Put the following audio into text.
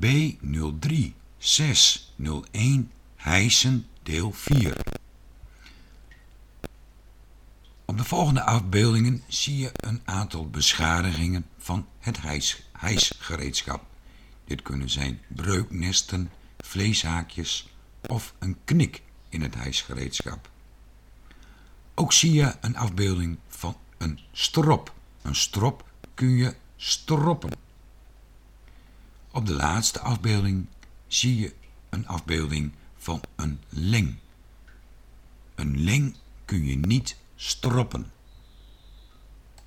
B03601 hijsen deel 4. Op de volgende afbeeldingen zie je een aantal beschadigingen van het hijsgereedschap. Dit kunnen zijn breuknesten, vleeshaakjes of een knik in het hijsgereedschap. Ook zie je een afbeelding van een strop. Een strop kun je stroppen. Op de laatste afbeelding zie je een afbeelding van een leng. Een leng kun je niet stroppen.